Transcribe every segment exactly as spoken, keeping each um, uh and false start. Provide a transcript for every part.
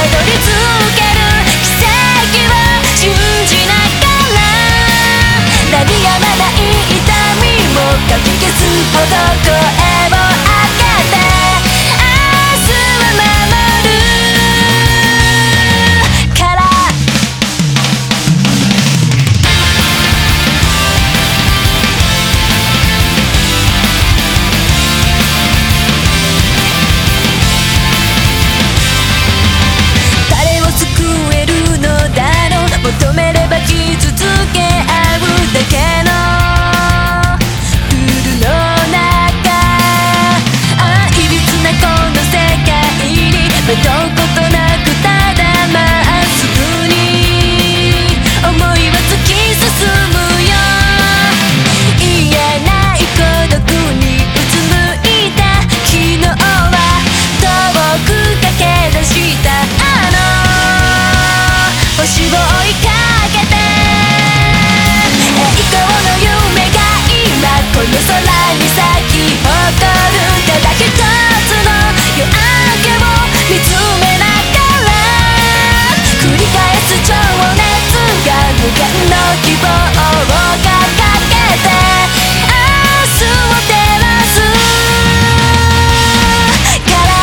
どり着ける奇跡を信じながら、鳴りやまない痛みもかき消すほど声を上げて、明日は守るから求めれば生き続け合うだけのルールの中、あいびつなこの世界に惑うことなくただまっすぐに思いは突き進むよ。言えない孤独にうつむいた昨日は遠く駆け出したあの星を追いかけて、栄光の夢が今この空に咲き誇る。ただ一つの夜明けを見つめながら、繰り返す情熱が無限の希望を掲げて、明日を照らすから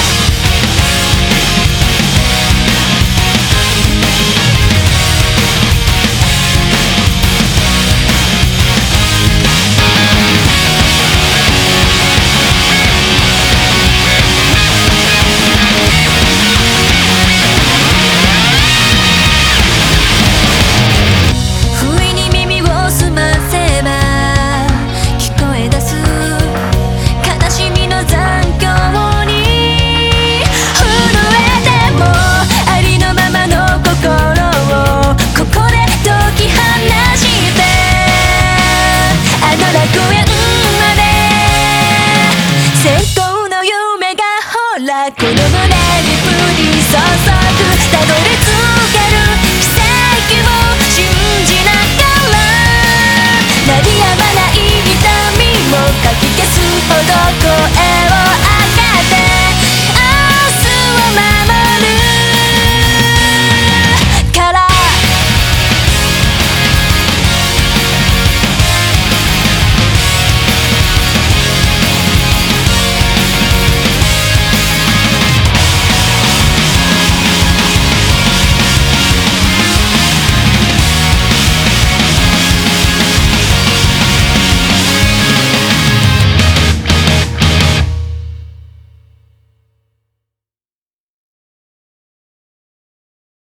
楽園まで先行の夢がほらこの胸に降り注ぐ。たどり着ける奇跡を信じながら、鳴りやまない痛みもかき消すほど声